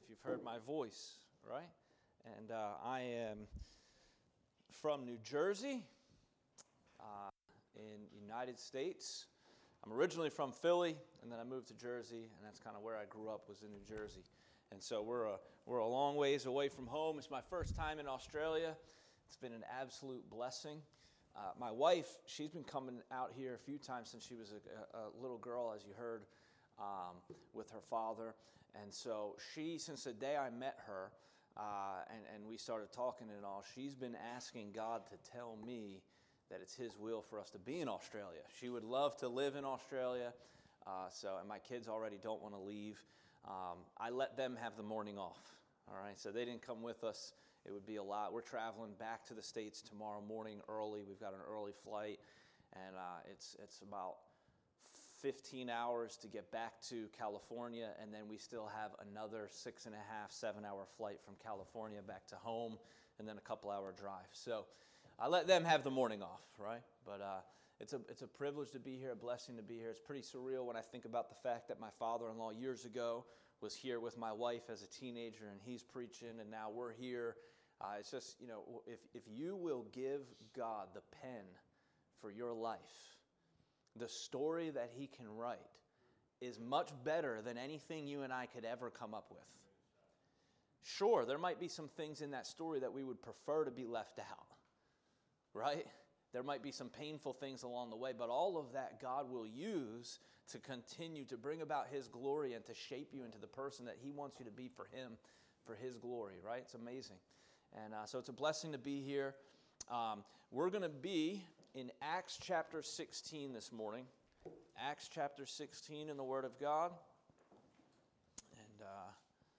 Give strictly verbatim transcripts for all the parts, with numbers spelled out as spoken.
if you've heard my voice, right? And uh, I am from New Jersey, uh, in the United States. I'm originally from Philly, and then I moved to Jersey, and that's kind of where I grew up, was in New Jersey. And so we're a, we're a long ways away from home. It's my first time in Australia. It's been an absolute blessing. Uh, my wife, she's been coming out here a few times since she was a, a little girl, as you heard, um, with her father. And so she, since the day I met her, uh, and, and we started talking and all, she's been asking God to tell me that it's His will for us to be in Australia. She would love to live in Australia, uh, so and my kids already don't want to leave. Um, I let them have the morning off, all right? So they didn't come with us. It would be a lot. We're traveling back to the States tomorrow morning early. We've got an early flight, and uh, it's it's about fifteen hours to get back to California, and then we still have another six and a half, seven-hour flight from California back to home, and then a couple-hour drive. So I let them have the morning off, right? But uh, it's a it's a privilege to be here, a blessing to be here. It's pretty surreal when I think about the fact that my father-in-law years ago was here with my wife as a teenager, and he's preaching, and now we're here. Uh, it's just, you know, if if you will give God the pen for your life, the story that He can write is much better than anything you and I could ever come up with. Sure, there might be some things in that story that we would prefer to be left out, right? There might be some painful things along the way, but all of that God will use to continue to bring about His glory and to shape you into the person that He wants you to be for Him, for His glory, right? It's amazing. And uh, so it's a blessing to be here. Um, we're going to be in Acts chapter sixteen this morning. Acts chapter sixteen in the Word of God. And uh,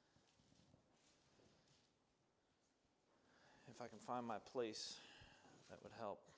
if I can find my place, that would help.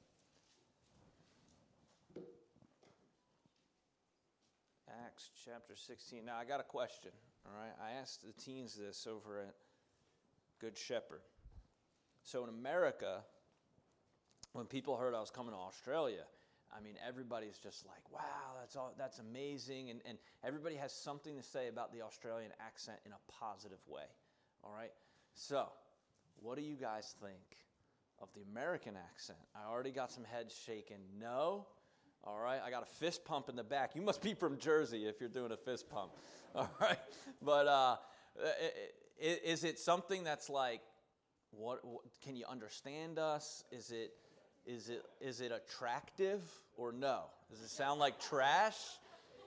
Acts chapter sixteen. Now, I got a question, all right? I asked the teens this over at Good Shepherd. So in America, when people heard I was coming to Australia, I mean, everybody's just like, wow, that's all, that's amazing. And, and everybody has something to say about the Australian accent in a positive way, all right? So what do you guys think of the American accent? I already got some heads shaking. No? All right, I got a fist pump in the back. You must be from Jersey if you're doing a fist pump. All right, but uh, is it something that's like, what, what? Can you understand us? Is it, is it, is it attractive or no? Does it sound like trash?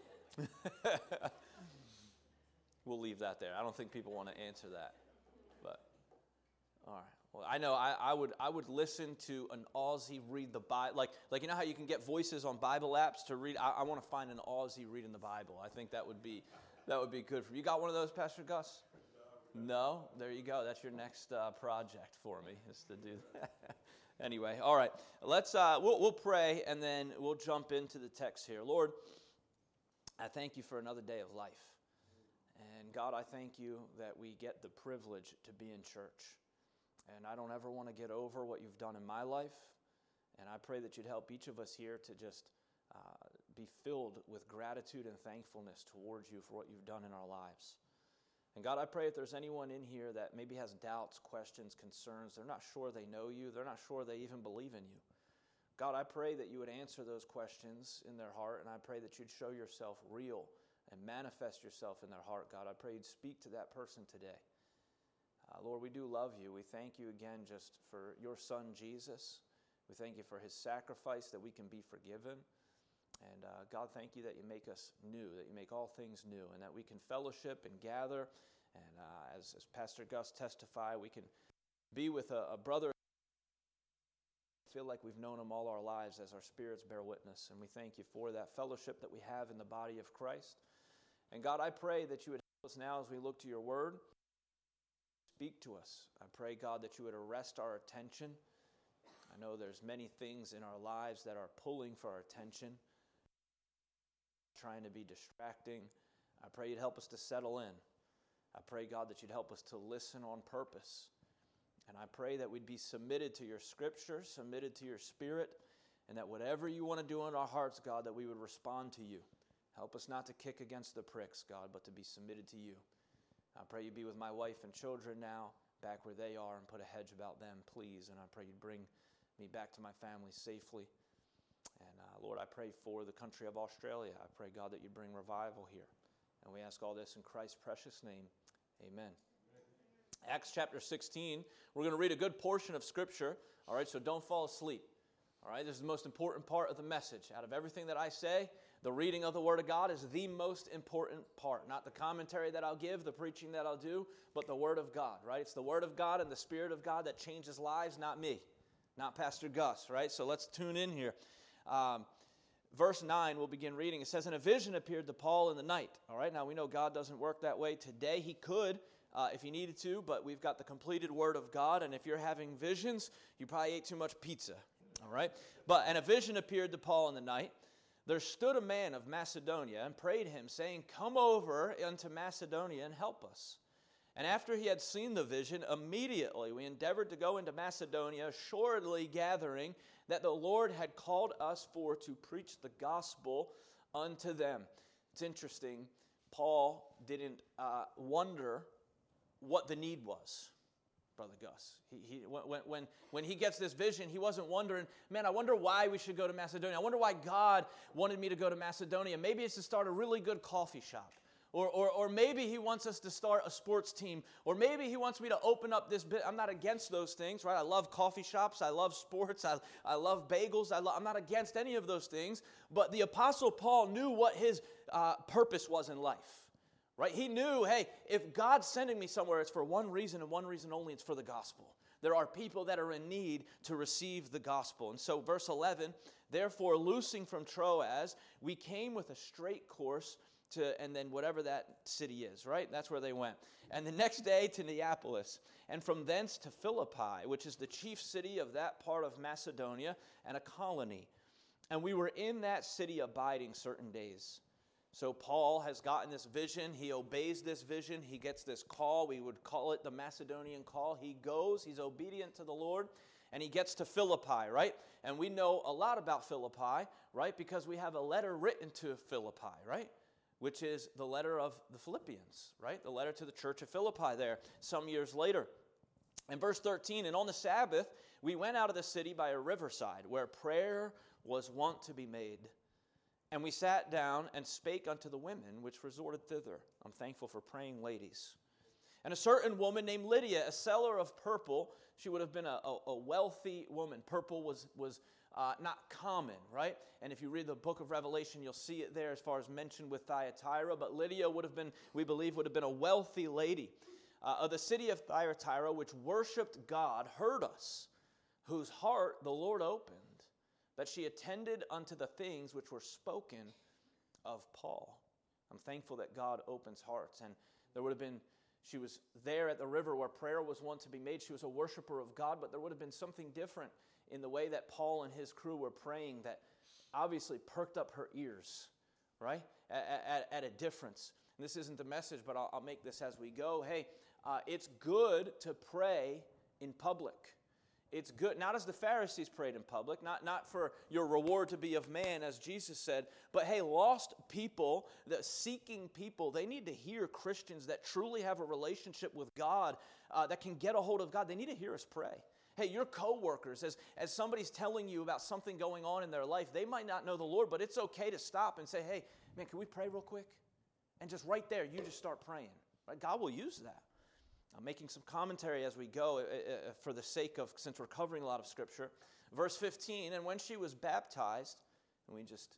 We'll leave that there. I don't think people want to answer that. But all right. Well, I know I, I would I would listen to an Aussie read the Bible. Like, like you know how you can get voices on Bible apps to read? I, I want to find an Aussie reading the Bible. I think that would be that would be good for you. You got one of those, Pastor Gus? No? There you go. That's your next uh, project for me, is to do that. Anyway, all right. Let's uh, we'll we'll pray, and then we'll jump into the text here. Lord, I thank you for another day of life. And God, I thank you that we get the privilege to be in church. And I don't ever want to get over what you've done in my life. And I pray that you'd help each of us here to just uh, be filled with gratitude and thankfulness towards you for what you've done in our lives. And God, I pray if there's anyone in here that maybe has doubts, questions, concerns, they're not sure they know you, they're not sure they even believe in you. God, I pray that you would answer those questions in their heart, and I pray that you'd show yourself real and manifest yourself in their heart, God. I pray you'd speak to that person today. Uh, Lord, we do love you. We thank you again just for your Son, Jesus. We thank you for his sacrifice that we can be forgiven. And uh, God, thank you that you make us new, that you make all things new, and that we can fellowship and gather. And uh, as, as Pastor Gus testified, we can be with a, a brother. Feel like we've known him all our lives as our spirits bear witness. And we thank you for that fellowship that we have in the body of Christ. And God, I pray that you would help us now as we look to your word. Speak to us. I pray, God, that you would arrest our attention. I know there's many things in our lives that are pulling for our attention, trying to be distracting. I pray you'd help us to settle in. I pray, God, that you'd help us to listen on purpose. And I pray that we'd be submitted to your scripture, submitted to your spirit, and that whatever you want to do in our hearts, God, that we would respond to you. Help us not to kick against the pricks, God, but to be submitted to you. I pray you be with my wife and children now, back where they are, and put a hedge about them, please. And I pray you'd bring me back to my family safely. And uh, Lord, I pray for the country of Australia. I pray, God, that you'd bring revival here. And we ask all this in Christ's precious name. Amen. Amen. Acts chapter sixteen, we're going to read a good portion of Scripture. All right, so don't fall asleep. All right, this is the most important part of the message. Out of everything that I say, the reading of the Word of God is the most important part. Not the commentary that I'll give, the preaching that I'll do, but the Word of God, right? It's the Word of God and the Spirit of God that changes lives, not me, not Pastor Gus, right? So let's tune in here. Um, verse nine, we'll begin reading. It says, "And a vision appeared to Paul in the night." All right, now we know God doesn't work that way today. He could uh, if he needed to, but we've got the completed Word of God, and if you're having visions, you probably ate too much pizza. All right? But, and a vision appeared to Paul in the night. There stood a man of Macedonia and prayed him, saying, "Come over unto Macedonia and help us." And after he had seen the vision, immediately we endeavored to go into Macedonia, assuredly gathering that the Lord had called us for to preach the gospel unto them. It's interesting, Paul didn't uh, wonder what the need was. Brother Gus. He, he, when, when, when he gets this vision, he wasn't wondering, man, I wonder why we should go to Macedonia. I wonder why God wanted me to go to Macedonia. Maybe it's to start a really good coffee shop. Or, or, or maybe he wants us to start a sports team. Or maybe he wants me to open up this bit. I'm not against those things, right? I love coffee shops. I love sports. I, I love bagels. I lo- I'm not against any of those things. But the Apostle Paul knew what his uh, purpose was in life. Right? He knew, hey, if God's sending me somewhere, it's for one reason and one reason only, it's for the gospel. There are people that are in need to receive the gospel. And so verse eleven, "Therefore, loosing from Troas, we came with a straight course to," and then whatever that city is, right? That's where they went. "And the next day to Neapolis, and from thence to Philippi, which is the chief city of that part of Macedonia, and a colony. And we were in that city abiding certain days." So Paul has gotten this vision. He obeys this vision. He gets this call. We would call it the Macedonian call. He goes. He's obedient to the Lord. And he gets to Philippi, right? And we know a lot about Philippi, right? Because we have a letter written to Philippi, right? Which is the letter of the Philippians, right? The letter to the church of Philippi there some years later. In verse thirteen, "And on the Sabbath we went out of the city by a riverside, where prayer was wont to be made. And we sat down and spake unto the women which resorted thither." I'm thankful for praying ladies. "And a certain woman named Lydia, a seller of purple," she would have been a, a, a wealthy woman. Purple was, was uh, not common, right? And if you read the book of Revelation, you'll see it there as far as mentioned with Thyatira. But Lydia would have been, we believe, would have been a wealthy lady. Uh, "of the city of Thyatira, which worshipped God, heard us, whose heart the Lord opened, that she attended unto the things which were spoken of Paul." I'm thankful that God opens hearts. And there would have been, she was there at the river where prayer was wont to be made. She was a worshiper of God, but there would have been something different in the way that Paul and his crew were praying that obviously perked up her ears, right? At, at, at a difference. And this isn't the message, but I'll, I'll make this as we go. Hey, uh, it's good to pray in public. It's good, not as the Pharisees prayed in public, not, not for your reward to be of man, as Jesus said, but hey, lost people, the seeking people, they need to hear Christians that truly have a relationship with God, uh, that can get a hold of God. They need to hear us pray. Hey, your coworkers, as, as somebody's telling you about something going on in their life, they might not know the Lord, but it's okay to stop and say, hey, man, can we pray real quick? And just right there, you just start praying. Right? God will use that. I'm making some commentary as we go uh, uh, for the sake of, since we're covering a lot of Scripture. Verse fifteen, "And when she was baptized," and we just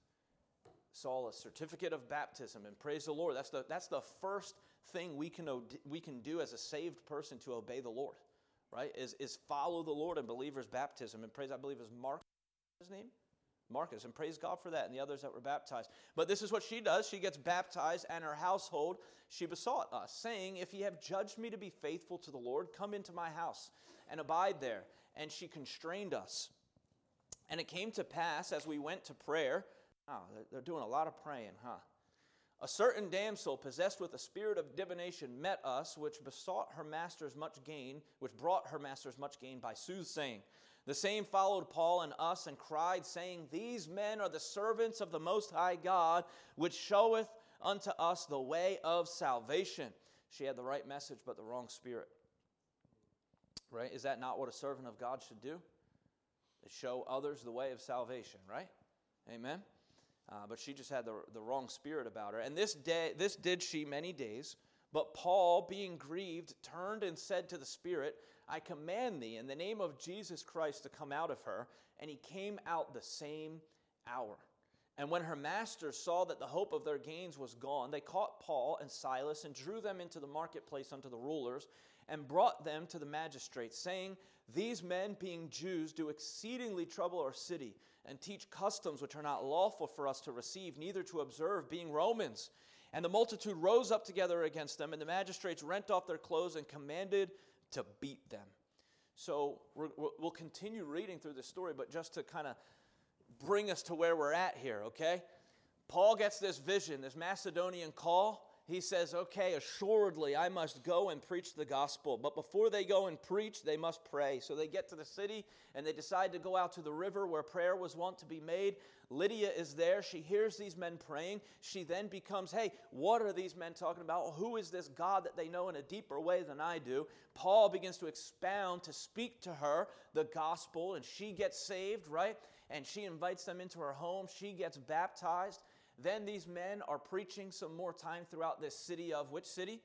saw a certificate of baptism, and praise the Lord. That's the, that's the first thing we can, we can do as a saved person to obey the Lord, right, is, is follow the Lord in believer's baptism. And praise, I believe, is Mark, his name? Marcus, and praise God for that, and the others that were baptized. But this is what she does. She gets baptized, and her household, she besought us, saying, "If ye have judged me to be faithful to the Lord, come into my house and abide there." And she constrained us. And it came to pass, as we went to prayer, oh, they're doing a lot of praying, huh? "A certain damsel possessed with a spirit of divination met us, which besought her masters much gain, which brought her masters much gain by soothsaying. The same followed Paul and us, and cried, saying, These men are the servants of the Most High God, which showeth unto us the way of salvation." She had the right message, but the wrong spirit. Right? Is that not what a servant of God should do? To show others the way of salvation, right? Amen? Uh, but she just had the, the wrong spirit about her. And this day, this did she many days. But Paul, being grieved, turned and said to the spirit, I command thee in the name of Jesus Christ to come out of her. And he came out the same hour. And when her masters saw that the hope of their gains was gone, they caught Paul and Silas and drew them into the marketplace unto the rulers and brought them to the magistrates, saying, These men, being Jews, do exceedingly trouble our city and teach customs which are not lawful for us to receive, neither to observe, being Romans. And the multitude rose up together against them, and the magistrates rent off their clothes and commanded to beat them. So we're, we'll continue reading through this story, but just to kind of bring us to where we're at here, okay? Paul gets this vision, this Macedonian call. He says, okay, assuredly I must go and preach the gospel. But before they go and preach, they must pray. So they get to the city, and they decide to go out to the river where prayer was wont to be made. Lydia is there. She hears these men praying. She then becomes, hey, what are these men talking about? Who is this God that they know in a deeper way than I do? Paul begins to expound, to speak to her the gospel, and she gets saved, right? And she invites them into her home. She gets baptized. Then these men are preaching some more time throughout this city of which city?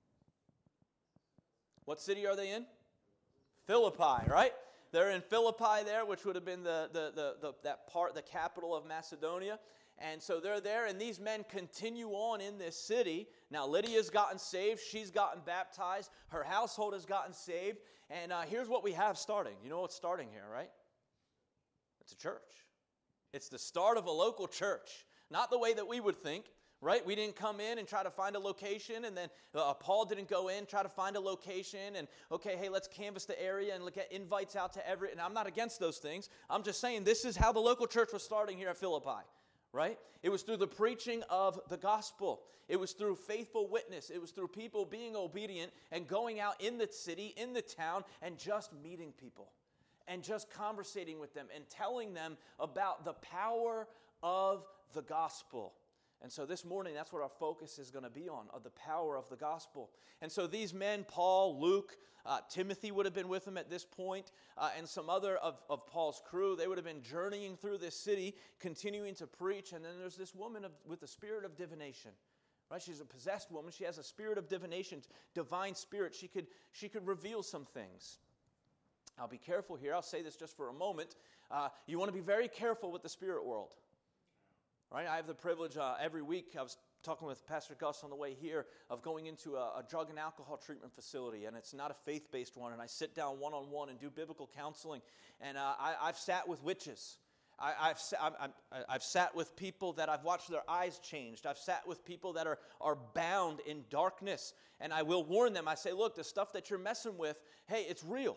What city are they in? Philippi, right? They're in Philippi there, which would have been the, the, the, the that part, the capital of Macedonia. And so they're there, and these men continue on in this city. Now, Lydia's gotten saved. She's gotten baptized. Her household has gotten saved. And uh, here's what we have starting. You know what's starting here, right? It's a church. It's the start of a local church. Not the way that we would think, right? We didn't come in and try to find a location, and then uh, Paul didn't go in, try to find a location, and okay, hey, let's canvass the area and look at invites out to every, and I'm not against those things. I'm just saying this is how the local church was starting here at Philippi, right? It was through the preaching of the gospel. It was through faithful witness. It was through people being obedient and going out in the city, in the town, and just meeting people and just conversating with them and telling them about the power of the gospel. And so this morning, that's what our focus is going to be on, of the power of the gospel. And so these men, Paul, Luke, uh, Timothy would have been with them at this point, uh, and some other of, of Paul's crew, they would have been journeying through this city, continuing to preach. And then there's this woman of, with the spirit of divination. Right? She's a possessed woman. She has a spirit of divination, divine spirit. She could, she could reveal some things. I'll be careful here. I'll say this just for a moment. Uh, you want to be very careful with the spirit world. Right? I have the privilege uh, every week, I was talking with Pastor Gus on the way here, of going into a, a drug and alcohol treatment facility, and it's not a faith-based one, and I sit down one-on-one and do biblical counseling, and uh, I, I've sat with witches. I, I've, I'm, I'm, I've sat with people that I've watched their eyes changed. I've sat with people that are, are bound in darkness, and I will warn them. I say, look, the stuff that you're messing with, hey, it's real.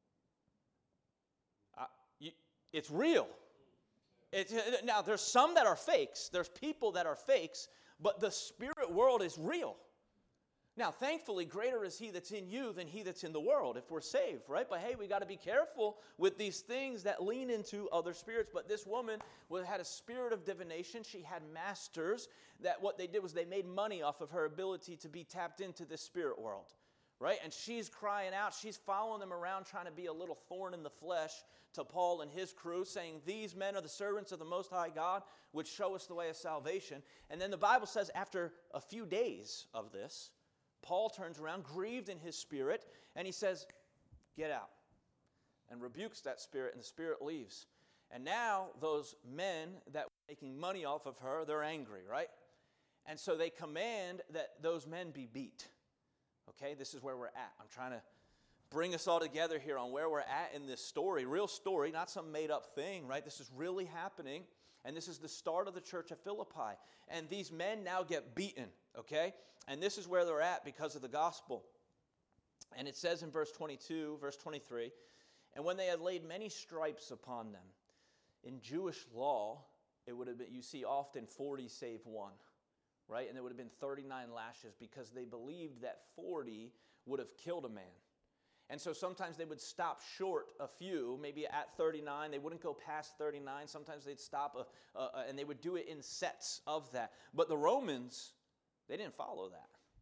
Uh, you, it's real. It, now, there's some that are fakes. There's people that are fakes, but the spirit world is real. Now, thankfully, greater is he that's in you than he that's in the world, if we're saved, right? But hey, we got to be careful with these things that lean into other spirits. But this woman had a spirit of divination. She had masters that what they did was they made money off of her ability to be tapped into this spirit world. Right? And she's crying out. She's following them around, trying to be a little thorn in the flesh to Paul and his crew, saying, these men are the servants of the Most High God, which show us the way of salvation. And then the Bible says after a few days of this, Paul turns around, grieved in his spirit, and he says, get out, and rebukes that spirit, and the spirit leaves. And now those men that were making money off of her, they're angry, right? And so they command that those men be beat. Okay, this is where we're at. I'm trying to bring us all together here on where we're at in this story. Real story, not some made-up thing, right? This is really happening, and this is the start of the church at Philippi. And these men now get beaten, okay? And this is where they're at because of the gospel. And it says in verse twenty-two, verse twenty-three, and when they had laid many stripes upon them, in Jewish law, it would have been, you see often forty save one. Right? And there would have been thirty-nine lashes because they believed that forty would have killed a man. And so sometimes they would stop short a few, maybe at thirty-nine. They wouldn't go past thirty-nine. Sometimes they'd stop, a, a, a, and they would do it in sets of that. But the Romans, they didn't follow that.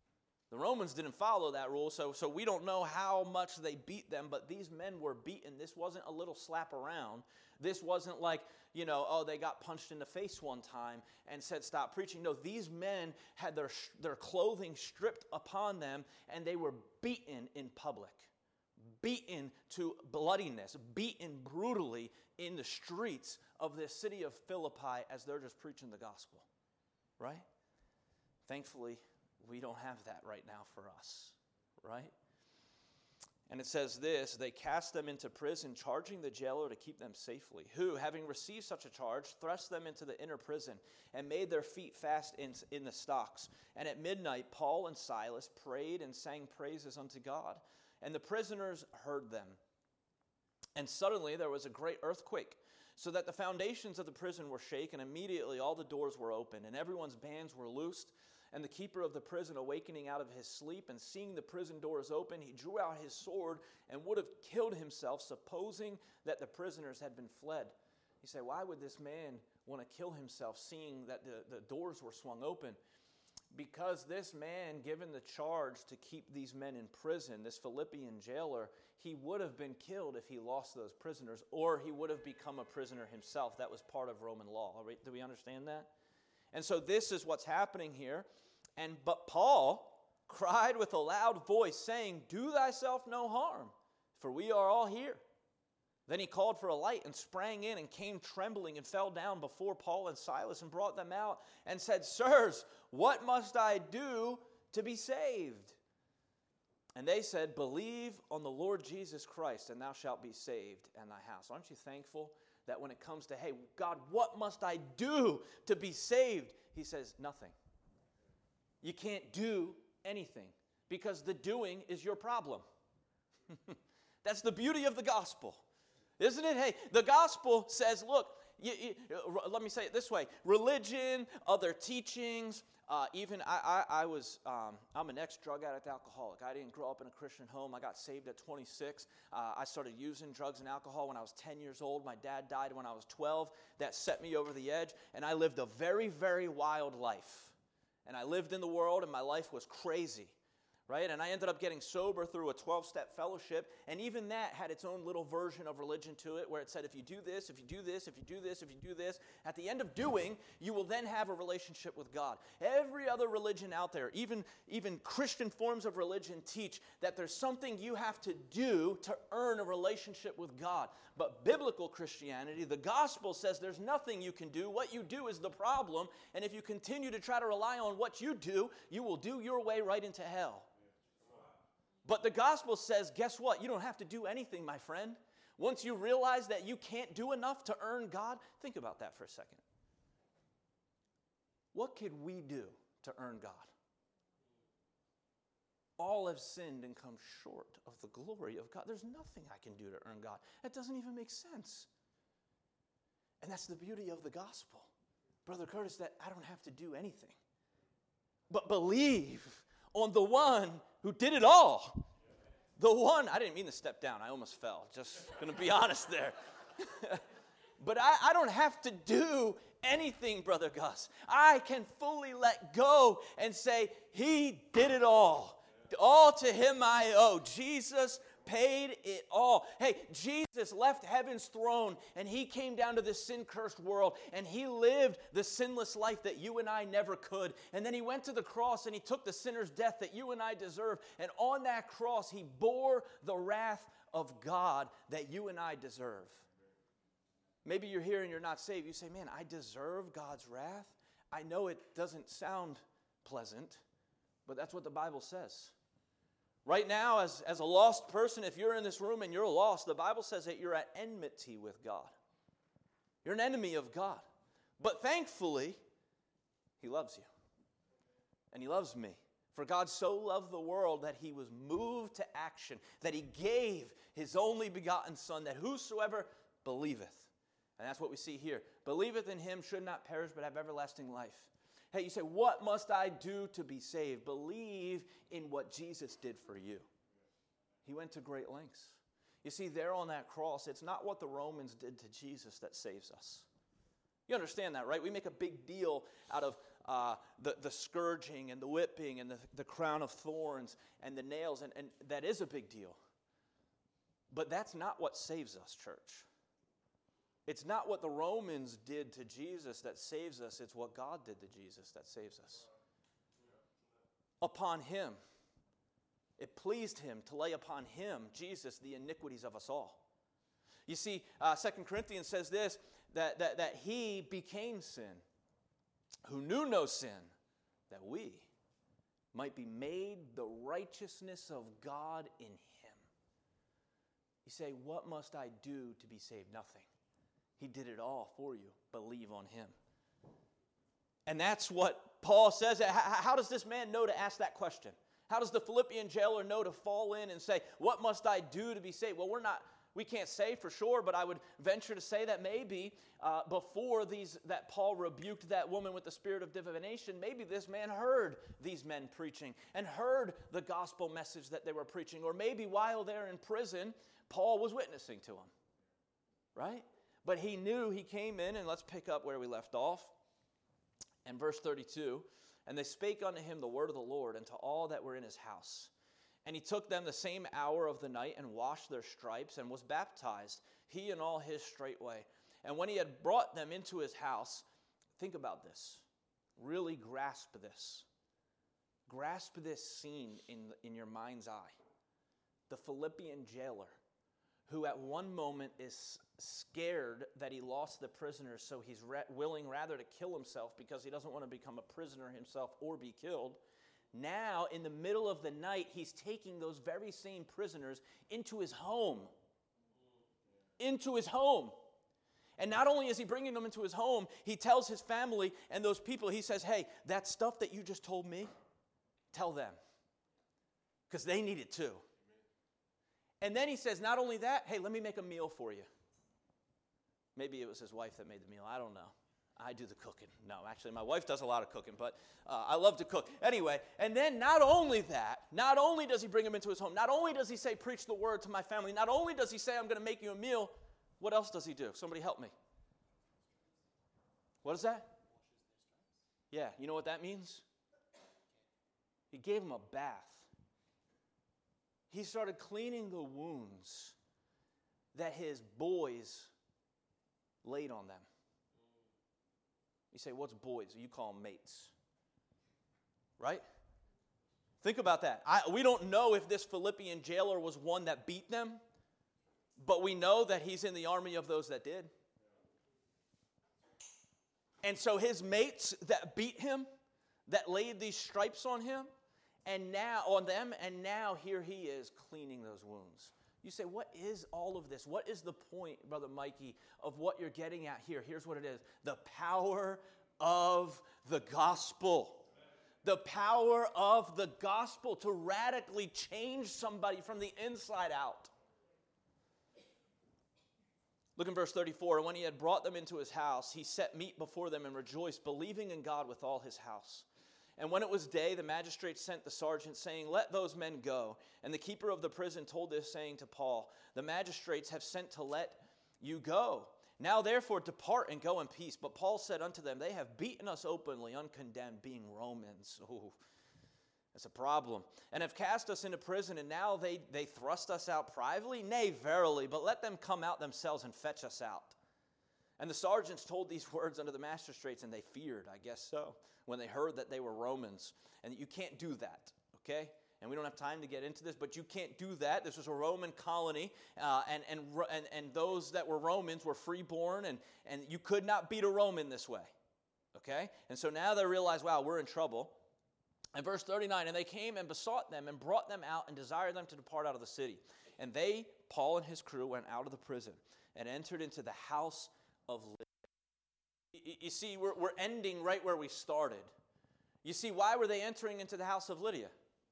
The Romans didn't follow that rule, so, so we don't know how much they beat them, but these men were beaten. This wasn't a little slap around. This wasn't like, you know, oh, they got punched in the face one time and said, stop preaching. No, these men had their, their clothing stripped upon them, and they were beaten in public. Beaten to bloodiness, beaten brutally in the streets of this city of Philippi as they're just preaching the gospel, right? Thankfully, we don't have that right now for us, right? And it says this, they cast them into prison, charging the jailer to keep them safely, who, having received such a charge, thrust them into the inner prison and made their feet fast in, in the stocks. And at midnight, Paul and Silas prayed and sang praises unto God. And the prisoners heard them. And suddenly there was a great earthquake, so that the foundations of the prison were shaken. Immediately all the doors were opened, and everyone's bands were loosed. And the keeper of the prison, awakening out of his sleep and seeing the prison doors open, he drew out his sword and would have killed himself, supposing that the prisoners had been fled. You say, why would this man want to kill himself, seeing that the, the doors were swung open? Because this man, given the charge to keep these men in prison, this Philippian jailer, he would have been killed if he lost those prisoners, or he would have become a prisoner himself. That was part of Roman law. All right, do we understand that? And so this is what's happening here. And but Paul cried with a loud voice, saying, do thyself no harm, for we are all here. Then he called for a light and sprang in and came trembling and fell down before Paul and Silas and brought them out and said, sirs, what must I do to be saved? And they said, believe on the Lord Jesus Christ, and thou shalt be saved and thy house. Aren't you thankful that when it comes to, hey, God, what must I do to be saved? He says, nothing. You can't do anything because the doing is your problem. That's the beauty of the gospel, isn't it? Hey, the gospel says, look, you, you, let me say it this way. Religion, other teachings, uh, even I, I, I was, um, I'm an ex-drug addict alcoholic. I didn't grow up in a Christian home. I got saved at twenty-six. Uh, I started using drugs and alcohol when I was ten years old. My dad died when I was twelve. That set me over the edge, and I lived a very, very wild life. And I lived in the world, and my life was crazy. Right? And I ended up getting sober through a twelve-step fellowship, and even that had its own little version of religion to it, where it said, if you do this, if you do this, if you do this, if you do this, at the end of doing, you will then have a relationship with God. Every other religion out there, even, even Christian forms of religion, teach that there's something you have to do to earn a relationship with God. But biblical Christianity, the gospel, says there's nothing you can do. What you do is the problem, and if you continue to try to rely on what you do, you will do your way right into hell. But the gospel says, guess what? You don't have to do anything, my friend. Once you realize that you can't do enough to earn God, think about that for a second. What could we do to earn God? All have sinned and come short of the glory of God. There's nothing I can do to earn God. That doesn't even make sense. And that's the beauty of the gospel. Brother Curtis, that I don't have to do anything. But believe on the one who did it all. The one, I didn't mean to step down. I almost fell. Just going to be honest there. But I, I don't have to do anything, Brother Gus. I can fully let go and say, he did it all. All to him I owe. Jesus paid it all. Hey, Jesus left heaven's throne and he came down to this sin-cursed world and he lived the sinless life that you and I never could. And then he went to the cross and he took the sinner's death that you and I deserve. And on that cross, he bore the wrath of God that you and I deserve. Maybe you're here and you're not saved. You say, man, I deserve God's wrath. I know it doesn't sound pleasant, but that's what the Bible says. Right now, as, as a lost person, if you're in this room and you're lost, the Bible says that you're at enmity with God. You're an enemy of God. But thankfully, he loves you. And he loves me. For God so loved the world that he was moved to action, that he gave his only begotten Son, that whosoever believeth. And that's what we see here. Believeth in him should not perish, but have everlasting life. Hey, you say, what must I do to be saved? Believe in what Jesus did for you. He went to great lengths. You see, there on that cross, it's not what the Romans did to Jesus that saves us. You understand that, right? We make a big deal out of uh, the, the scourging and the whipping and the, the crown of thorns and the nails, and, and that is a big deal. But that's not what saves us, church. It's not what the Romans did to Jesus that saves us. It's what God did to Jesus that saves us. Upon him, it pleased him to lay upon him, Jesus, the iniquities of us all. You see, uh, Second Corinthians says this, that, that, that he became sin, who knew no sin, that we might be made the righteousness of God in him. You say, what must I do to be saved? Nothing. He did it all for you. Believe on him. And that's what Paul says. How does this man know to ask that question? How does the Philippian jailer know to fall in and say, what must I do to be saved? Well, we're not, we can't say for sure, but I would venture to say that maybe uh, before these, that Paul rebuked that woman with the spirit of divination, maybe this man heard these men preaching and heard the gospel message that they were preaching. Or maybe while they're in prison, Paul was witnessing to them. Right? But he knew he came in, and let's pick up where we left off. In verse thirty-two, and they spake unto him the word of the Lord, and to all that were in his house. And he took them the same hour of the night, and washed their stripes, and was baptized, he and all his straightway. And when he had brought them into his house, think about this. Really grasp this. Grasp this scene in, in your mind's eye. The Philippian jailer, who at one moment is scared that he lost the prisoners, so he's ra- willing rather to kill himself because he doesn't want to become a prisoner himself or be killed. Now, in the middle of the night, he's taking those very same prisoners into his home. Into his home. And not only is he bringing them into his home, he tells his family and those people, he says, hey, that stuff that you just told me, tell them. Because they need it too. And then he says, not only that, hey, let me make a meal for you. Maybe it was his wife that made the meal. I don't know. I do the cooking. No, actually, my wife does a lot of cooking, but uh, I love to cook. Anyway, and then not only that, not only does he bring him into his home, not only does he say, preach the word to my family, not only does he say, I'm going to make you a meal, what else does he do? Somebody help me. What is that? Yeah, you know what that means? He gave him a bath. He started cleaning the wounds that his boys laid on them. You say, what's boys? You call them mates. Right? Think about that. I, we don't know if this Philippian jailer was one that beat them, but we know that he's in the army of those that did. And so his mates that beat him, that laid these stripes on him, and now on them, and now here he is cleaning those wounds. You say, what is all of this? What is the point, Brother Mikey, of what you're getting at here? Here's what it is. The power of the gospel. The power of the gospel to radically change somebody from the inside out. Look in verse thirty-four. And when he had brought them into his house, he set meat before them and rejoiced, believing in God with all his house. And when it was day, the magistrate sent the sergeant, saying, let those men go. And the keeper of the prison told this, saying to Paul, the magistrates have sent to let you go. Now therefore depart and go in peace. But Paul said unto them, they have beaten us openly, uncondemned, being Romans. Ooh, that's a problem. And have cast us into prison, and now they, they thrust us out privately? Nay, verily, but let them come out themselves and fetch us out. And the sergeants told these words unto the magistrates, and they feared, I guess so, when they heard that they were Romans. And you can't do that, okay? And we don't have time to get into this, but you can't do that. This was a Roman colony, uh, and, and, and, and those that were Romans were freeborn, and, and you could not beat a Roman this way, okay? And so now they realize, wow, we're in trouble. And verse thirty-nine, and they came and besought them and brought them out and desired them to depart out of the city. And they, Paul and his crew, went out of the prison and entered into the house of Lydia. You see, we're, we're ending right where we started. You see, why were they entering into the house of Lydia?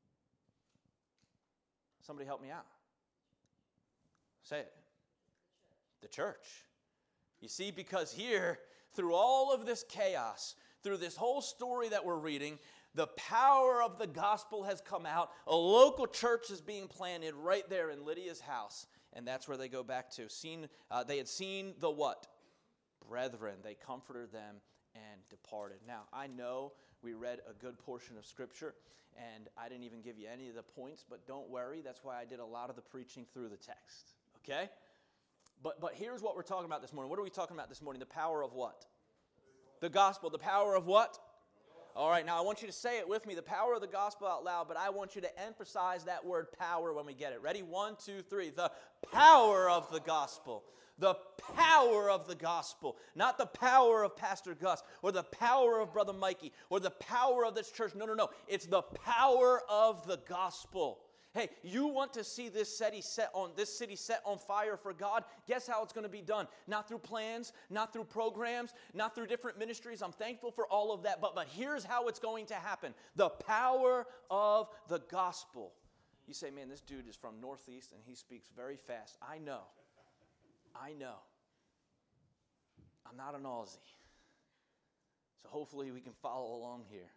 Somebody help me out. Say it. The church. You see, because here, through all of this chaos, through this whole story that we're reading, the power of the gospel has come out. A local church is being planted right there in Lydia's house. And that's where they go back to. Seen, uh, they had seen the what? Brethren. They comforted them and departed. Now, I know we read a good portion of Scripture, and I didn't even give you any of the points, but don't worry. That's why I did a lot of the preaching through the text, okay? But, but here's what we're talking about this morning. What are we talking about this morning? The power of what? The gospel. The power of what? All right, now I want you to say it with me, the power of the gospel out loud, but I want you to emphasize that word power when we get it. Ready? One, two, three. The power of the gospel. The power of the gospel. Not the power of Pastor Gus or the power of Brother Mikey or the power of this church. No, no, no. It's the power of the gospel. Hey, you want to see this city set on this city set on fire for God? Guess how it's going to be done? Not through plans, not through programs, not through different ministries. I'm thankful for all of that, but but here's how it's going to happen. The power of the gospel. You say, man, this dude is from Northeast and he speaks very fast. I know. I know. I'm not an Aussie. So hopefully we can follow along here.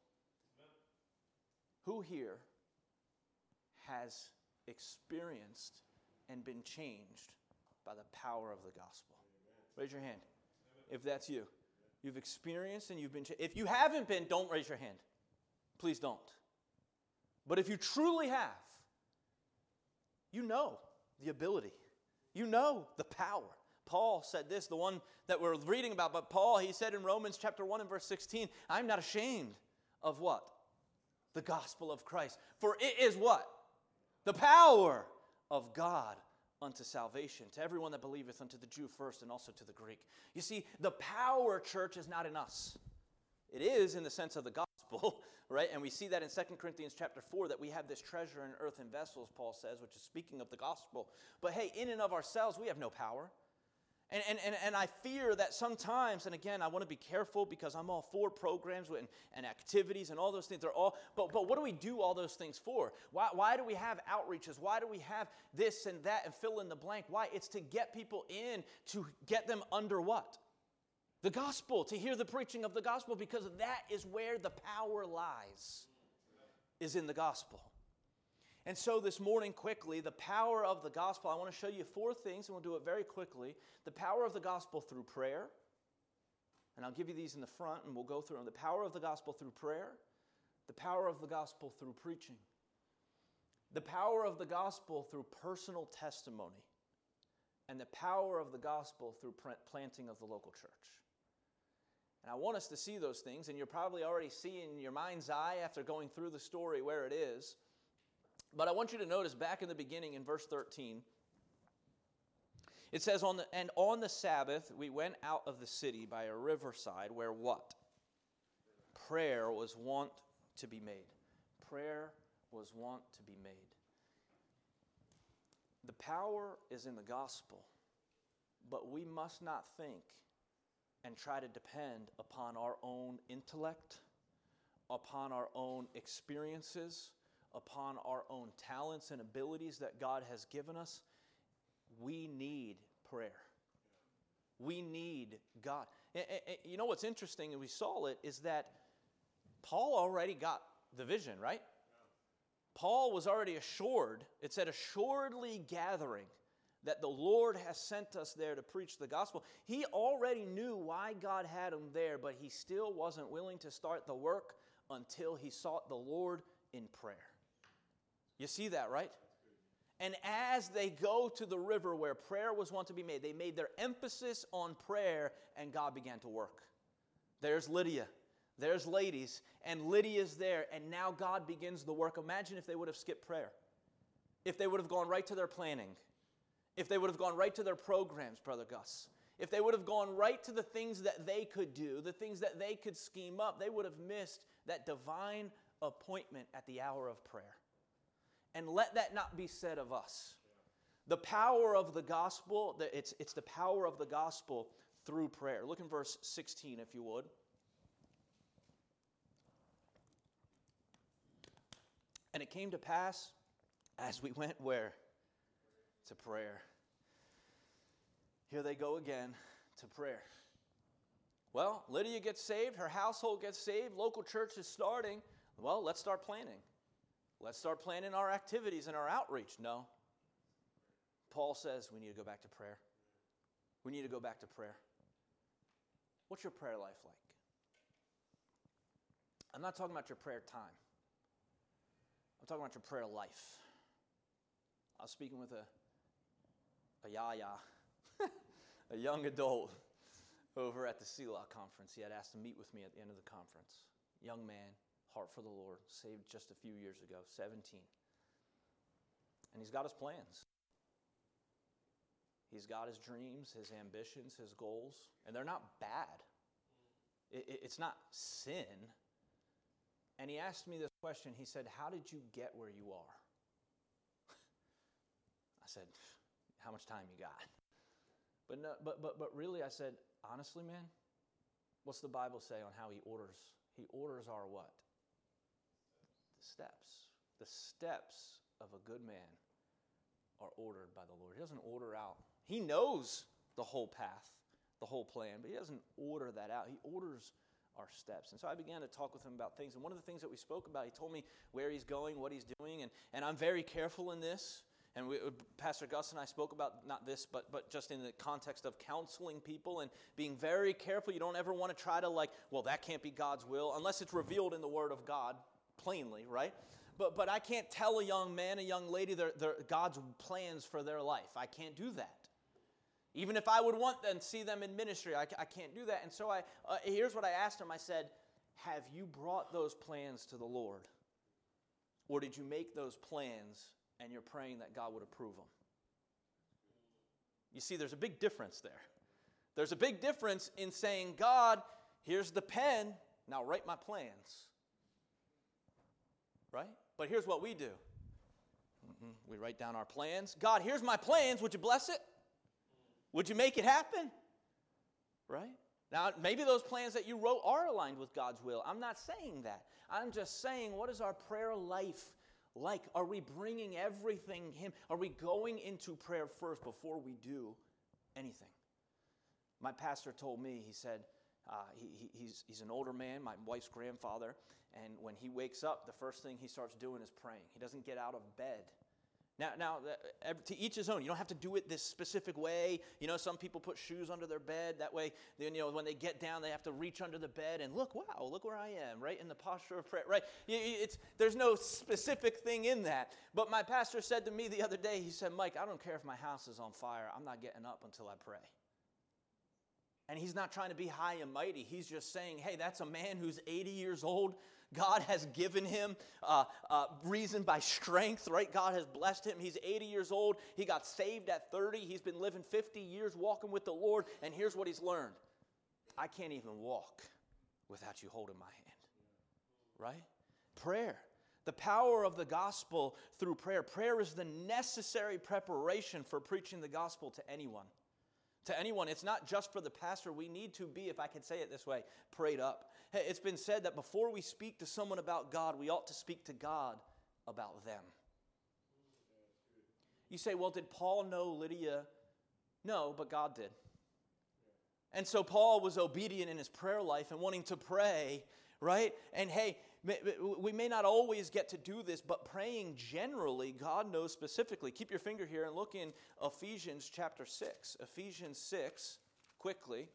Who here has experienced and been changed by the power of the gospel? Raise your hand if that's you. You've experienced and you've been changed. If you haven't been, don't raise your hand. Please don't. But if you truly have, you know the ability. You know the power. Paul said this, the one that we're reading about, but Paul, he said in Romans chapter one and verse sixteen, I'm not ashamed of what? The gospel of Christ. For it is what? The power of God unto salvation, to everyone that believeth, unto the Jew first and also to the Greek. You see, the power, church, is not in us. It is in the sense of the gospel, right? And we see that in Second Corinthians chapter four, that we have this treasure in earthen vessels, Paul says, which is speaking of the gospel. But hey, in and of ourselves, we have no power. And, and, and, and I fear that sometimes, and again, I want to be careful because I'm all for programs and, and activities and all those things. They're all, but, but what do we do all those things for? Why, why do we have outreaches? Why do we have this and that and fill in the blank? Why? It's to get people in, to get them under what? The gospel, to hear the preaching of the gospel, because that is where the power lies, is in the gospel. And so this morning, quickly, the power of the gospel, I want to show you four things, and we'll do it very quickly. The power of the gospel through prayer, and I'll give you these in the front, and we'll go through them. The power of the gospel through prayer, the power of the gospel through preaching, the power of the gospel through personal testimony, and the power of the gospel through planting of the local church. And I want us to see those things, and you're probably already seeing in your mind's eye after going through the story where it is. But I want you to notice back in the beginning in verse thirteen, it says, "On the and on the Sabbath we went out of the city by a riverside where what? Prayer was wont to be made." Prayer was wont to be made. The power is in the gospel, but we must not think and try to depend upon our own intellect, upon our own experiences, upon our own talents and abilities that God has given us. We need prayer. We need God. And, and, you know what's interesting, and we saw it, is that Paul already got the vision, right? Yeah. Paul was already assured, it said assuredly gathering, that the Lord has sent us there to preach the gospel. He already knew why God had him there, but he still wasn't willing to start the work until he sought the Lord in prayer. You see that, right? And as they go to the river where prayer was wont to be made, they made their emphasis on prayer, and God began to work. There's Lydia. There's ladies. And Lydia's there, and now God begins the work. Imagine if they would have skipped prayer. If they would have gone right to their planning. If they would have gone right to their programs, Brother Gus. If they would have gone right to the things that they could do, the things that they could scheme up, they would have missed that divine appointment at the hour of prayer. And let that not be said of us. The power of the gospel, it's, it's the power of the gospel through prayer. Look in verse sixteen, if you would. And it came to pass, as we went where? To prayer. Here they go again, to prayer. Well, Lydia gets saved, her household gets saved, local church is starting. Well, let's start planning. Let's start planning our activities and our outreach. No. Paul says we need to go back to prayer. We need to go back to prayer. What's your prayer life like? I'm not talking about your prayer time. I'm talking about your prayer life. I was speaking with a, a yaya, a young adult over at the Selah conference. He had asked to meet with me at the end of the conference. Young man, heart for the Lord, saved just a few years ago, seventeen. And he's got his plans. He's got his dreams, his ambitions, his goals, and they're not bad. It, it, it's not sin. And he asked me this question. He said, how did you get where you are? I said, how much time you got? But, no, but, but, but really, I said, honestly, man, what's the Bible say on how he orders? He orders our what? The steps. The steps of a good man are ordered by the Lord. He doesn't order out. He knows the whole path, the whole plan, but he doesn't order that out. He orders our steps. And so I began to talk with him about things. And one of the things that we spoke about, he told me where he's going, what he's doing. And, and I'm very careful in this. And we, Pastor Gus and I spoke about not this, but, but just in the context of counseling people and being very careful. You don't ever want to try to like, well, that can't be God's will, unless it's revealed in the Word of God plainly, right? But but I can't tell a young man, a young lady, their, their, God's plans for their life. I can't do that. Even if I would want them, see them in ministry, I, I can't do that. And so I uh, here's what I asked him. I said, have you brought those plans to the Lord? Or did you make those plans and you're praying that God would approve them? You see, there's a big difference there. There's a big difference in saying, God, here's the pen, now write my plans. Right? But here's what we do. Mm-hmm. We write down our plans. God, here's my plans. Would you bless it? Would you make it happen? Right? Now, maybe those plans that you wrote are aligned with God's will. I'm not saying that. I'm just saying, what is our prayer life like? Are we bringing everything Him? Are we going into prayer first before we do anything? My pastor told me, he said, uh, he, he, he's, he's an older man, my wife's grandfather, and when he wakes up, the first thing he starts doing is praying. He doesn't get out of bed. Now, now, to each his own. You don't have to do it this specific way. You know, some people put shoes under their bed. That way, then, you know, when they get down, they have to reach under the bed and look, wow, look where I am, right? In the posture of prayer, right? It's, there's no specific thing in that. But my pastor said to me the other day, he said, Mike, I don't care if my house is on fire. I'm not getting up until I pray. And he's not trying to be high and mighty. He's just saying, hey, that's a man who's eighty years old. God has given him uh, uh, reason by strength, right? God has blessed him. He's eighty years old. He got saved at thirty. He's been living fifty years walking with the Lord. And here's what he's learned. I can't even walk without you holding my hand, right? Prayer. The power of the gospel through prayer. Prayer is the necessary preparation for preaching the gospel to anyone. To anyone. It's not just for the pastor. We need to be, if I could say it this way, prayed up. Hey, it's been said that before we speak to someone about God, we ought to speak to God about them. You say, well, did Paul know Lydia? No, but God did. And so Paul was obedient in his prayer life and wanting to pray, right? And hey, we may not always get to do this, but praying generally, God knows specifically. Keep your finger here and look in Ephesians chapter six. Ephesians six, quickly.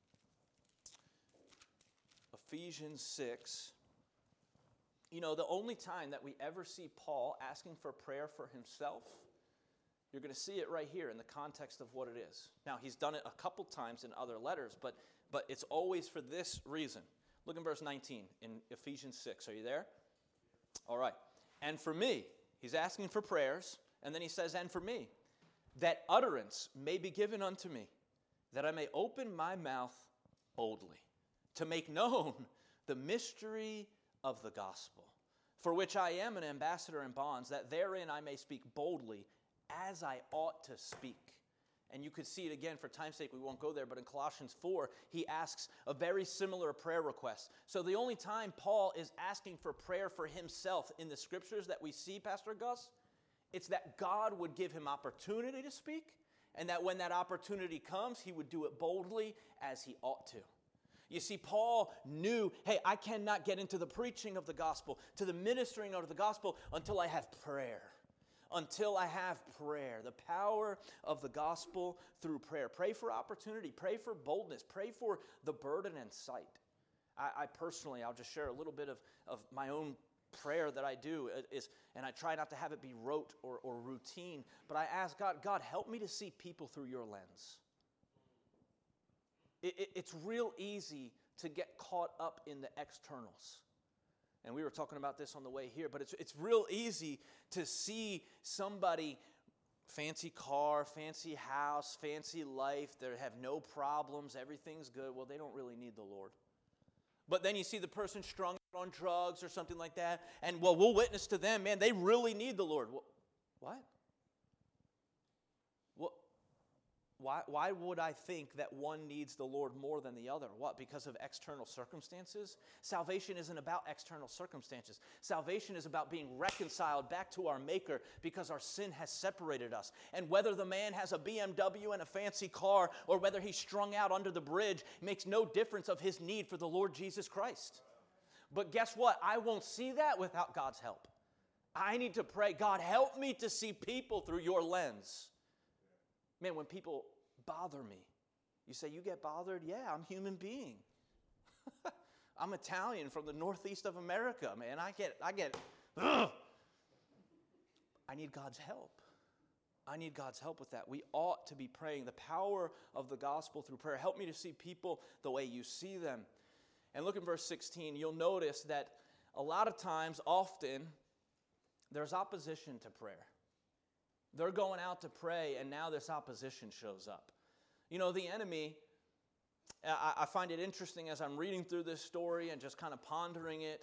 Ephesians six. You know, the only time that we ever see Paul asking for prayer for himself, you're going to see it right here in the context of what it is. Now, he's done it a couple times in other letters, but, but it's always for this reason. Look in verse nineteen in Ephesians six. Are you there? All right. And for me, he's asking for prayers, and then he says, and for me, that utterance may be given unto me, that I may open my mouth boldly, to make known the mystery of the gospel, for which I am an ambassador in bonds, that therein I may speak boldly, as I ought to speak. And you could see it again, for time's sake, we won't go there, but in Colossians four, he asks a very similar prayer request. So the only time Paul is asking for prayer for himself in the scriptures that we see, Pastor Gus, it's that God would give him opportunity to speak, and that when that opportunity comes, he would do it boldly as he ought to. You see, Paul knew, hey, I cannot get into the preaching of the gospel, to the ministering of the gospel, until I have prayer. Until I have prayer, the power of the gospel through prayer. Pray for opportunity. Pray for boldness. Pray for the burden and sight. I, I personally, I'll just share a little bit of, of my own prayer that I do, is, and I try not to have it be rote or, or routine, but I ask God, God, help me to see people through your lens. It, it, it's real easy to get caught up in the externals. And we were talking about this on the way here, but it's it's real easy to see somebody, fancy car, fancy house, fancy life, they have no problems, everything's good. Well, they don't really need the Lord. But then you see the person strung out on drugs or something like that, and well, we'll witness to them, man, they really need the Lord. Well, what? Well, why, why would I think that one needs the Lord more than the other? What, because of external circumstances? Salvation isn't about external circumstances. Salvation is about being reconciled back to our Maker because our sin has separated us. And whether the man has a B M W and a fancy car or whether he's strung out under the bridge makes no difference of his need for the Lord Jesus Christ. But guess what? I won't see that without God's help. I need to pray, God, help me to see people through your lens. Man, when people bother me, you say, you get bothered? Yeah, I'm a human being. I'm Italian from the northeast of America, man. I get, I get, ugh. I need God's help. I need God's help with that. We ought to be praying the power of the gospel through prayer. Help me to see people the way you see them. And look in verse sixteen. You'll notice that a lot of times, often, there's opposition to prayer. They're going out to pray, and now this opposition shows up. You know, the enemy, I, I find it interesting as I'm reading through this story and just kind of pondering it.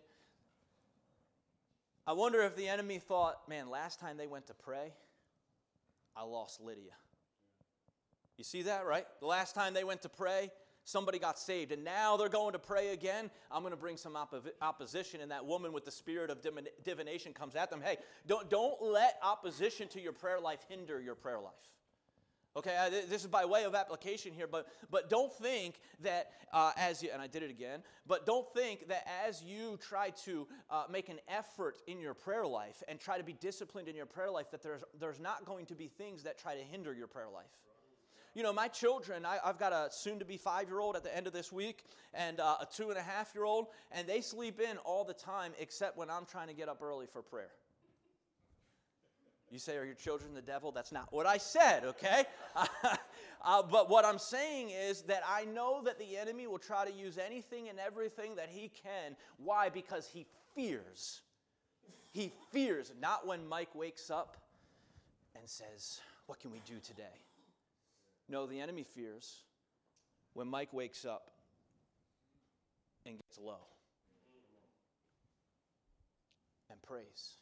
I wonder if the enemy thought, man, last time they went to pray, I lost Lydia. You see that, right? The last time they went to pray, somebody got saved, and now they're going to pray again. I'm going to bring some oppo- opposition, and that woman with the spirit of divin- divination comes at them. Hey, don't, don't let opposition to your prayer life hinder your prayer life. Okay, I, this is by way of application here, but but don't think that uh, as you, and I did it again, but don't think that as you try to uh, make an effort in your prayer life and try to be disciplined in your prayer life, that there's there's not going to be things that try to hinder your prayer life. You know, my children, I, I've got a soon-to-be five-year-old at the end of this week and uh, a two-and-a-half-year-old, and they sleep in all the time except when I'm trying to get up early for prayer. You say, are your children the devil? That's not what I said, okay? uh, but what I'm saying is that I know that the enemy will try to use anything and everything that he can. Why? Because he fears. He fears, not when Mike wakes up and says, what can we do today? No, the enemy fears when Mike wakes up and gets low and prays.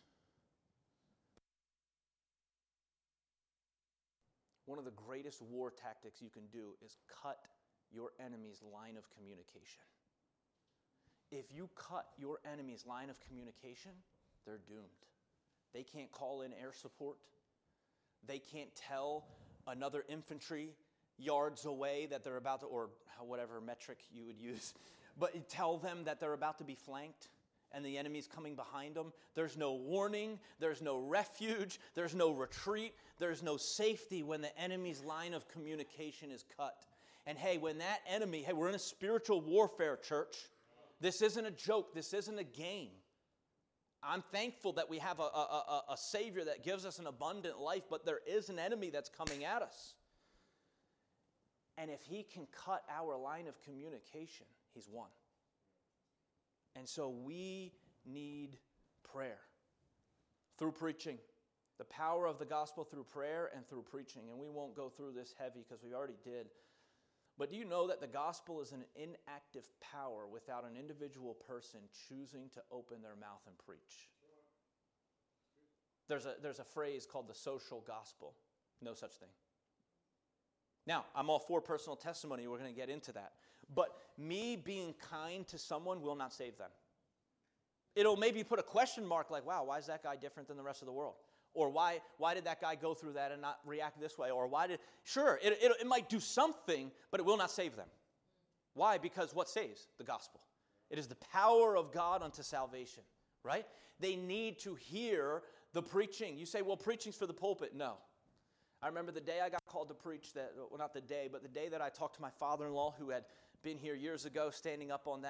One of the greatest war tactics you can do is cut your enemy's line of communication. If you cut your enemy's line of communication, they're doomed. They can't call in air support. They can't tell another infantry yards away that they're about to, or whatever metric you would use, but tell them that they're about to be flanked and the enemy's coming behind them. There's no warning. There's no refuge. There's no retreat. There's no safety when the enemy's line of communication is cut. And hey, when that enemy, hey, we're in a spiritual warfare, church. This isn't a joke. This isn't a game. I'm thankful that we have a, a, a, a Savior that gives us an abundant life, but there is an enemy that's coming at us. And if he can cut our line of communication, he's won. And so we need prayer through preaching. The power of the gospel through prayer and through preaching. And we won't go through this heavy because we already did. But do you know that the gospel is an inactive power without an individual person choosing to open their mouth and preach? There's a, there's a phrase called the social gospel. No such thing. Now, I'm all for personal testimony. We're going to get into that. But me being kind to someone will not save them. It'll maybe put a question mark like, wow, why is that guy different than the rest of the world? Or why why did that guy go through that and not react this way? Or why did, sure, it, it, it might do something, but it will not save them. Why? Because what saves? The gospel. It is the power of God unto salvation, right? They need to hear the preaching. You say, well, preaching's for the pulpit. No. I remember the day I got called to preach, that, well, not the day, but the day that I talked to my father-in-law who had been here years ago, standing up on that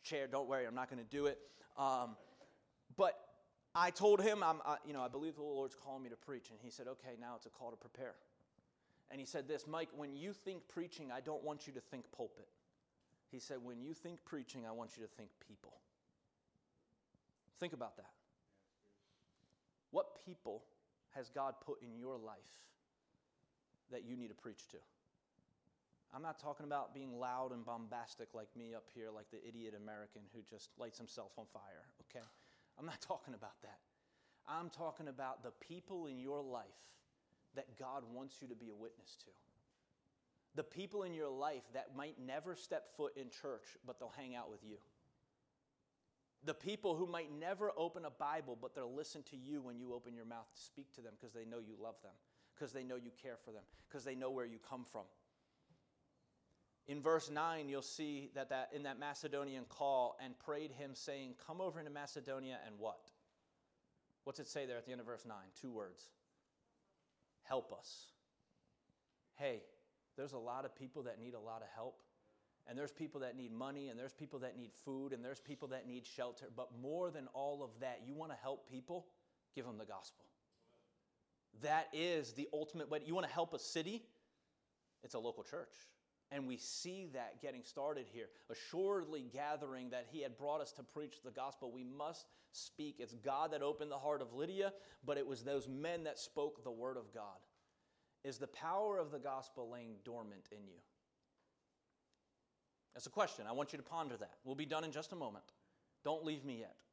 chair. Don't worry, I'm not going to do it. Um, but I told him, I'm, I, you know, I believe the Lord's calling me to preach. And he said, okay, now it's a call to prepare. And he said this, Mike, when you think preaching, I don't want you to think pulpit. He said, when you think preaching, I want you to think people. Think about that. What people has God put in your life that you need to preach to? I'm not talking about being loud and bombastic like me up here, like the idiot American who just lights himself on fire, okay? I'm not talking about that. I'm talking about the people in your life that God wants you to be a witness to. The people in your life that might never step foot in church, but they'll hang out with you. The people who might never open a Bible, but they'll listen to you when you open your mouth to speak to them because they know you love them, because they know you care for them, because they know where you come from. In verse nine, you'll see that, that in that Macedonian call, and prayed him, saying, come over into Macedonia and what? What's it say there at the end of verse nine? Two words. Help us. Hey, there's a lot of people that need a lot of help. And there's people that need money, and there's people that need food, and there's people that need shelter. But more than all of that, you want to help people? Give them the gospel. That is the ultimate way. You want to help a city? It's a local church. And we see that getting started here. Assuredly gathering that he had brought us to preach the gospel. We must speak. It's God that opened the heart of Lydia, but it was those men that spoke the word of God. Is the power of the gospel laying dormant in you? That's a question. I want you to ponder that. We'll be done in just a moment. Don't leave me yet.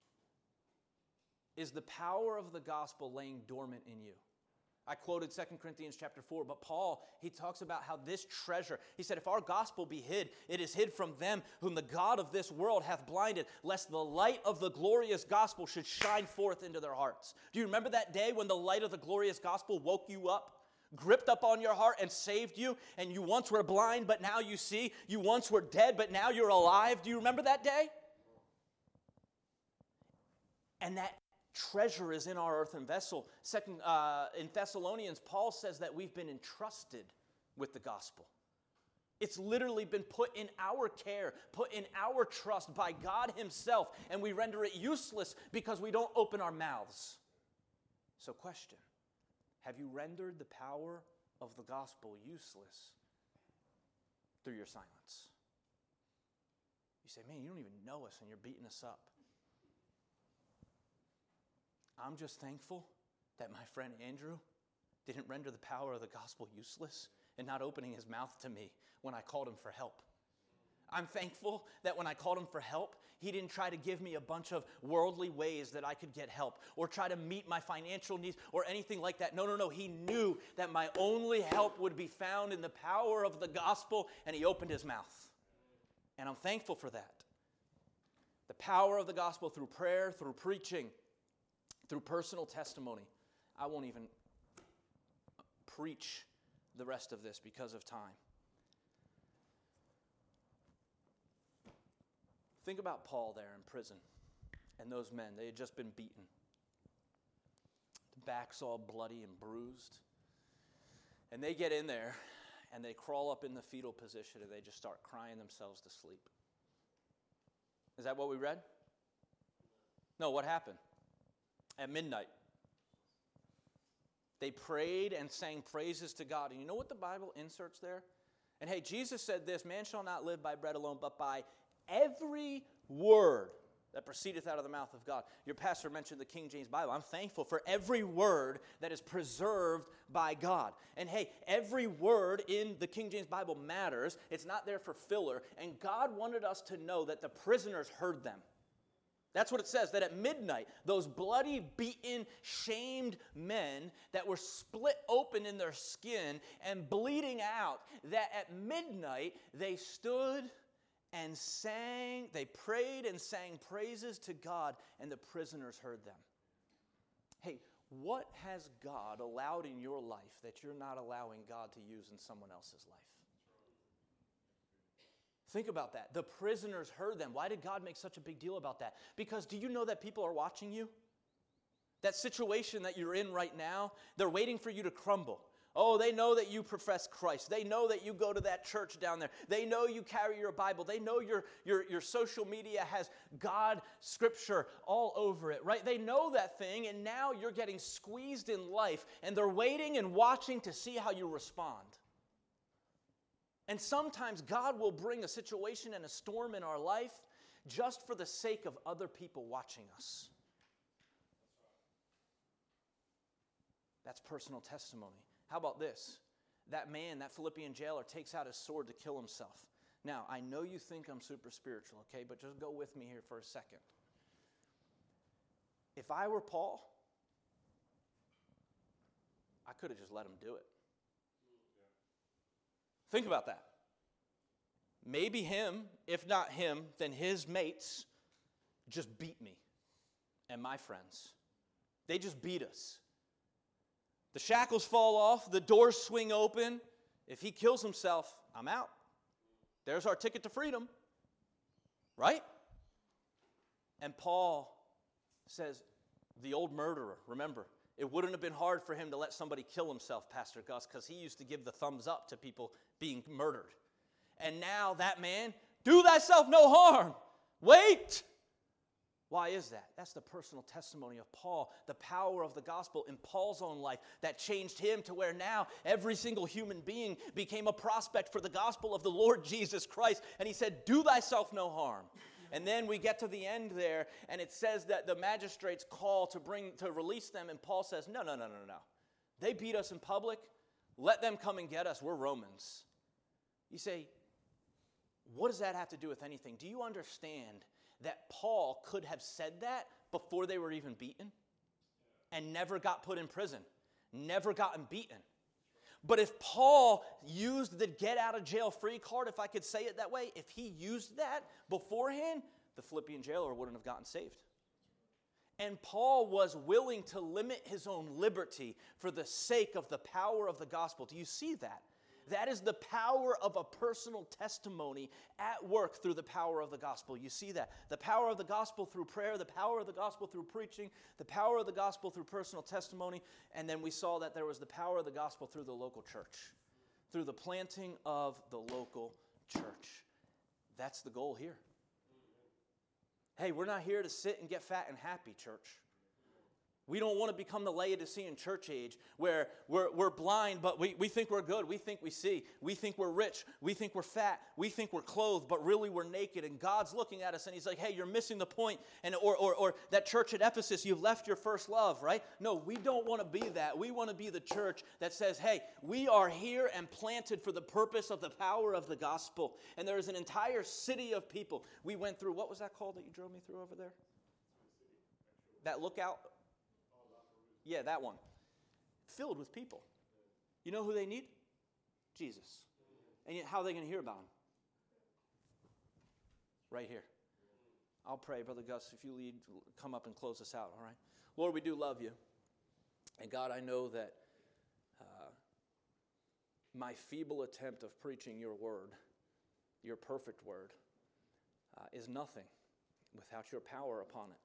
Is the power of the gospel laying dormant in you? I quoted Second Corinthians chapter four, but Paul, he talks about how this treasure, he said, if our gospel be hid, it is hid from them whom the God of this world hath blinded, lest the light of the glorious gospel should shine forth into their hearts. Do you remember that day when the light of the glorious gospel woke you up? Gripped up on your heart and saved you, and you once were blind, but now you see. You once were dead, but now you're alive. Do you remember that day? And that treasure is in our earthen vessel. Second, uh, in Thessalonians, Paul says that we've been entrusted with the gospel. It's literally been put in our care, put in our trust by God himself, and we render it useless because we don't open our mouths. So question. Have you rendered the power of the gospel useless through your silence? You say, man, you don't even know us and you're beating us up. I'm just thankful that my friend Andrew didn't render the power of the gospel useless and not opening his mouth to me when I called him for help. I'm thankful that when I called him for help, he didn't try to give me a bunch of worldly ways that I could get help or try to meet my financial needs or anything like that. No, no, no. He knew that my only help would be found in the power of the gospel, and he opened his mouth. And I'm thankful for that. The power of the gospel through prayer, through preaching, through personal testimony. I won't even preach the rest of this because of time. Think about Paul there in prison and those men. They had just been beaten. The back's all bloody and bruised. And they get in there and they crawl up in the fetal position and they just start crying themselves to sleep. Is that what we read? No, what happened? At midnight, they prayed and sang praises to God. And you know what the Bible inserts there? And hey, Jesus said this, man shall not live by bread alone, but by every word that proceedeth out of the mouth of God. Your pastor mentioned the King James Bible. I'm thankful for every word that is preserved by God. And hey, every word in the King James Bible matters. It's not there for filler. And God wanted us to know that the prisoners heard them. That's what it says, that at midnight, those bloody, beaten, shamed men that were split open in their skin and bleeding out, that at midnight they stood and sang, they prayed and sang praises to God, and the prisoners heard them. Hey, what has God allowed in your life that you're not allowing God to use in someone else's life? Think about that. The prisoners heard them. Why did God make such a big deal about that? Because do you know that people are watching you? That situation that you're in right now, they're waiting for you to crumble. Oh, they know that you profess Christ. They know that you go to that church down there. They know you carry your Bible. They know your, your, your social media has God, Scripture all over it, right? They know that thing, and now you're getting squeezed in life, and they're waiting and watching to see how you respond. And sometimes God will bring a situation and a storm in our life just for the sake of other people watching us. That's personal testimony. How about this? That man, that Philippian jailer, takes out his sword to kill himself. Now, I know you think I'm super spiritual, okay? But just go with me here for a second. If I were Paul, I could have just let him do it. Think about that. Maybe him, if not him, then his mates just beat me and my friends. They just beat us. The shackles fall off, the doors swing open. If he kills himself, I'm out. There's our ticket to freedom. Right? And Paul says, the old murderer, remember, it wouldn't have been hard for him to let somebody kill himself, Pastor Gus, because he used to give the thumbs up to people being murdered. And now that man, do thyself no harm. Wait. Why is that? That's the personal testimony of Paul, the power of the gospel in Paul's own life that changed him to where now every single human being became a prospect for the gospel of the Lord Jesus Christ. And he said, do thyself no harm. And then we get to the end there, and it says that the magistrates call to bring to release them, and Paul says, no, no, no, no, no. They beat us in public. Let them come and get us. We're Romans. You say, what does that have to do with anything? Do you understand that Paul could have said that before they were even beaten and never got put in prison, never gotten beaten? But if Paul used the get out of jail free card, if I could say it that way, if he used that beforehand, the Philippian jailer wouldn't have gotten saved. And Paul was willing to limit his own liberty for the sake of the power of the gospel. Do you see that? That is the power of a personal testimony at work through the power of the gospel. You see that. The power of the gospel through prayer, the power of the gospel through preaching, the power of the gospel through personal testimony, and then we saw that there was the power of the gospel through the local church, through the planting of the local church. That's the goal here. Hey, we're not here to sit and get fat and happy, church. We don't want to become the Laodicean church age where we're, we're blind, but we, we think we're good. We think we see. We think we're rich. We think we're fat. We think we're clothed, but really we're naked. And God's looking at us and he's like, hey, you're missing the point. And or, or, or that church at Ephesus, you've left your first love, right? No, we don't want to be that. We want to be the church that says, hey, we are here and planted for the purpose of the power of the gospel. And there is an entire city of people. We went through, what was that called that you drove me through over there? That lookout? Yeah, that one. Filled with people. You know who they need? Jesus. And yet, how are they going to hear about him? Right here. I'll pray, Brother Gus, if you lead, come up and close us out, all right? Lord, we do love you. And God, I know that uh, my feeble attempt of preaching your word, your perfect word, uh, is nothing without your power upon it.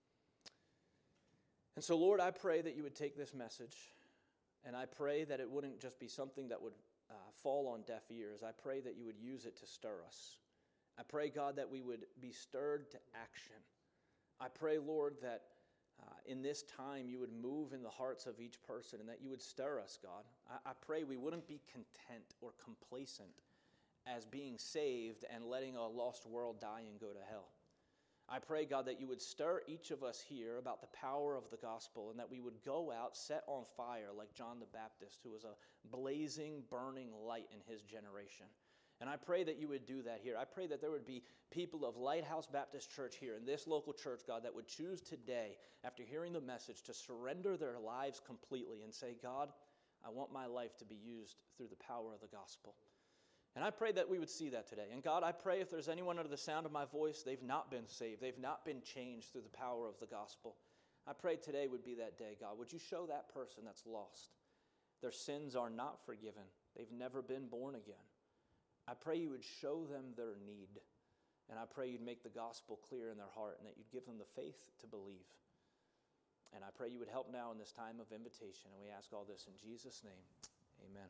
And so, Lord, I pray that you would take this message, and I pray that it wouldn't just be something that would uh, fall on deaf ears. I pray that you would use it to stir us. I pray, God, that we would be stirred to action. I pray, Lord, that uh, in this time you would move in the hearts of each person and that you would stir us, God. I, I pray we wouldn't be content or complacent as being saved and letting a lost world die and go to hell. I pray, God, that you would stir each of us here about the power of the gospel and that we would go out set on fire like John the Baptist, who was a blazing, burning light in his generation. And I pray that you would do that here. I pray that there would be people of Lighthouse Baptist Church here in this local church, God, that would choose today, after hearing the message, to surrender their lives completely and say, God, I want my life to be used through the power of the gospel. And I pray that we would see that today. And God, I pray if there's anyone under the sound of my voice, they've not been saved, they've not been changed through the power of the gospel. I pray today would be that day, God. Would you show that person that's lost? Their sins are not forgiven. They've never been born again. I pray you would show them their need. And I pray you'd make the gospel clear in their heart and that you'd give them the faith to believe. And I pray you would help now in this time of invitation. And we ask all this in Jesus' name. Amen.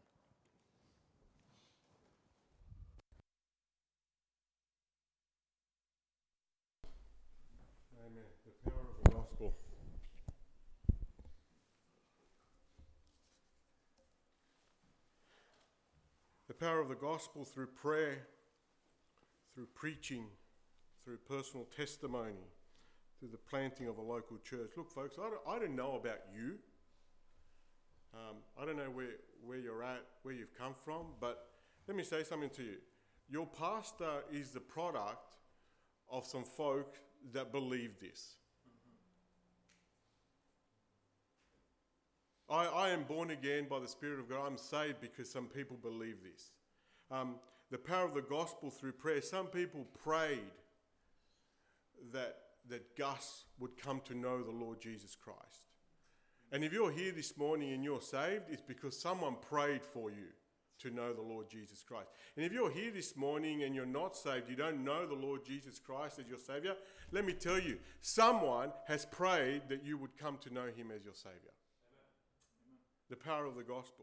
Amen. The power of the gospel. The power of the gospel through prayer, through preaching, through personal testimony, through the planting of a local church. Look, folks, I don't, I don't know about you. Um, I don't know where, where you're at, where you've come from, but let me say something to you. Your pastor is the product of some folk that believe this. I, I am born again by the Spirit of God. I'm saved because some people believe this. Um, the power of the gospel through prayer. Some people prayed that, that Gus would come to know the Lord Jesus Christ. And if you're here this morning and you're saved, it's because someone prayed for you to know the Lord Jesus Christ. And if you're here this morning and you're not saved, you don't know the Lord Jesus Christ as your Savior, let me tell you, someone has prayed that you would come to know him as your Savior. The power of the gospel.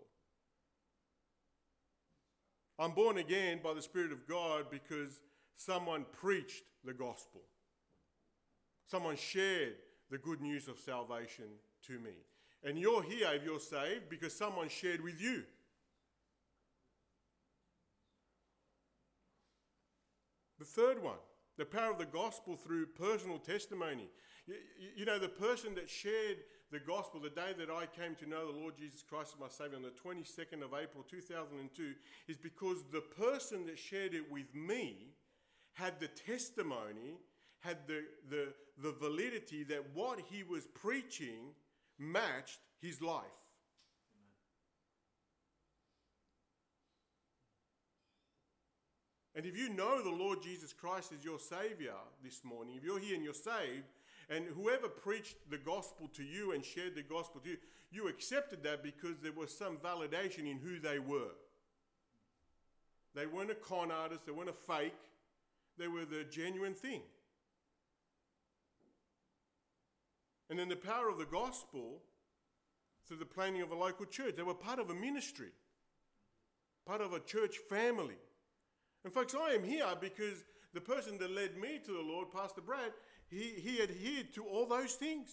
I'm born again by the Spirit of God because someone preached the gospel. Someone shared the good news of salvation to me. And you're here if you're saved because someone shared with you. The third one, the power of the gospel through personal testimony. You, you know, the person that shared the gospel the day that I came to know the Lord Jesus Christ as my Savior on the twenty-second of April two thousand two is because the person that shared it with me had the testimony, had the, the, the validity that what he was preaching matched his life. And if you know the Lord Jesus Christ as your Savior this morning, if you're here and you're saved, and whoever preached the gospel to you and shared the gospel to you, you accepted that because there was some validation in who they were. They weren't a con artist, they weren't a fake, they were the genuine thing. And then the power of the gospel through the planting of a local church. They were part of a ministry, part of a church family. And folks, I am here because the person that led me to the Lord, Pastor Brad, he, he adhered to all those things.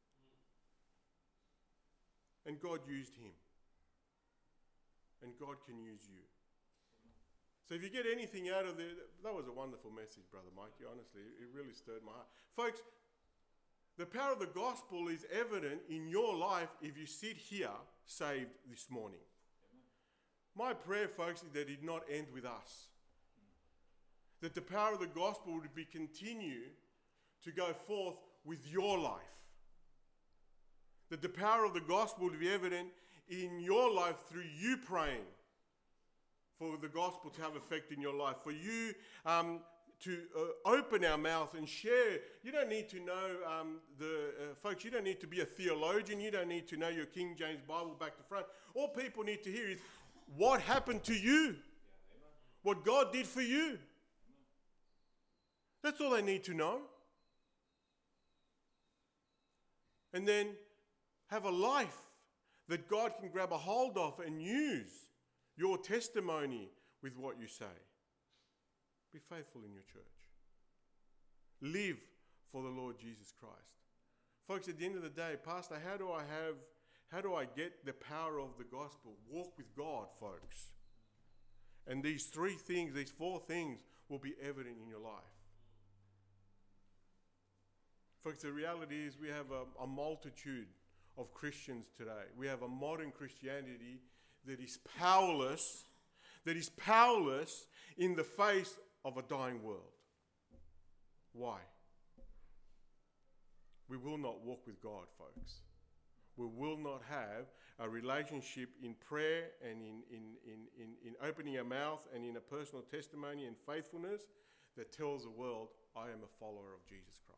And God used him. And God can use you. So if you get anything out of there, that was a wonderful message, Brother Mikey, honestly. It really stirred my heart. Folks, the power of the gospel is evident in your life if you sit here saved this morning. My prayer, folks, is that it did not end with us. That the power of the gospel would be continue to go forth with your life. That the power of the gospel would be evident in your life through you praying for the gospel to have effect in your life. For you um, to uh, open our mouth and share. You don't need to know, um, the uh, folks, you don't need to be a theologian. You don't need to know your King James Bible back to front. All people need to hear is what happened to you. Yeah, what God did for you. That's all they need to know. And then have a life that God can grab a hold of and use your testimony with what you say. Be faithful in your church. Live for the Lord Jesus Christ. Folks, at the end of the day, Pastor, how do I have, how do I get the power of the gospel? Walk with God, folks. And these three things, these four things will be evident in your life. Folks, the reality is we have a, a multitude of Christians today. We have a modern Christianity that is powerless, that is powerless in the face of a dying world. Why? We will not walk with God, folks. We will not have a relationship in prayer and in, in, in, in, in opening our mouth and in a personal testimony and faithfulness that tells the world, I am a follower of Jesus Christ.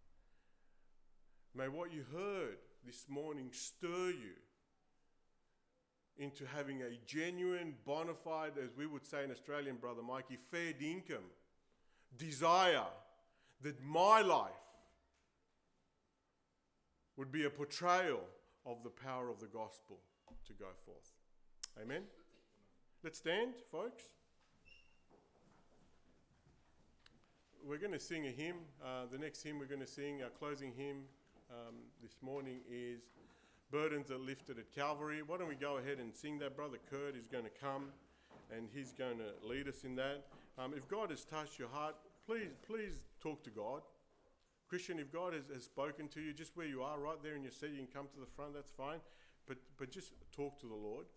May what you heard this morning stir you into having a genuine, bona fide, as we would say in Australian, Brother Mikey, fair dinkum, desire that my life would be a portrayal of the power of the gospel to go forth. Amen? Let's stand, folks. We're going to sing a hymn. Uh, the next hymn we're going to sing, our closing hymn um, this morning is Burdens Are Lifted at Calvary. Why don't we go ahead and sing that? Brother Kurt is going to come and he's going to lead us in that. Um, if God has touched your heart, please, please talk to God. Christian, if God has, has spoken to you just where you are, right there in your seat, you can come to the front, that's fine. But, but just talk to the Lord.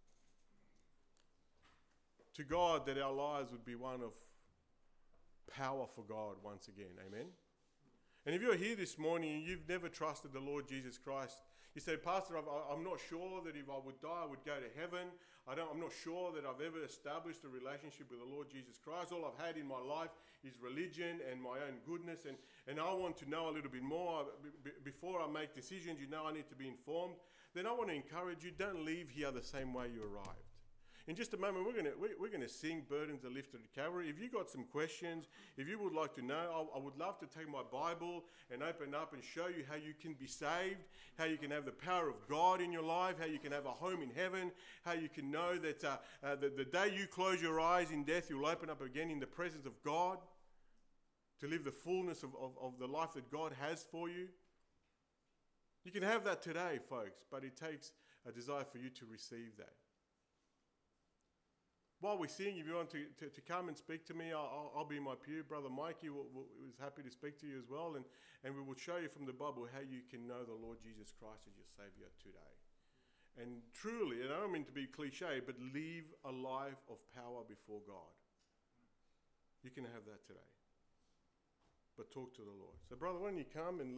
To God, that our lives would be one of power for God once again. Amen? And if you're here this morning and you've never trusted the Lord Jesus Christ, you say, Pastor, I've, I'm not sure that if I would die, I would go to heaven. I don't, I'm not sure that I've ever established a relationship with the Lord Jesus Christ. All I've had in my life is religion and my own goodness, and, and I want to know a little bit more. B- before I make decisions, you know I need to be informed. Then I want to encourage you, don't leave here the same way you arrived. In just a moment, we're going to we're going to sing Burdens Are Lifted at Calvary. If you've got some questions, if you would like to know, I, I would love to take my Bible and open up and show you how you can be saved, how you can have the power of God in your life, how you can have a home in heaven, how you can know that uh, uh, the, the day you close your eyes in death, you'll open up again in the presence of God to live the fullness of, of, of the life that God has for you. You can have that today, folks, but it takes a desire for you to receive that. While we sing, if you want to, to, to come and speak to me, I'll, I'll be in my pew. Brother Mikey will, will, is happy to speak to you as well. And, and we will show you from the Bible how you can know the Lord Jesus Christ as your Saviour today. And truly, and I don't mean to be cliche, but live a life of power before God. You can have that today. But talk to the Lord. So brother, why don't you come and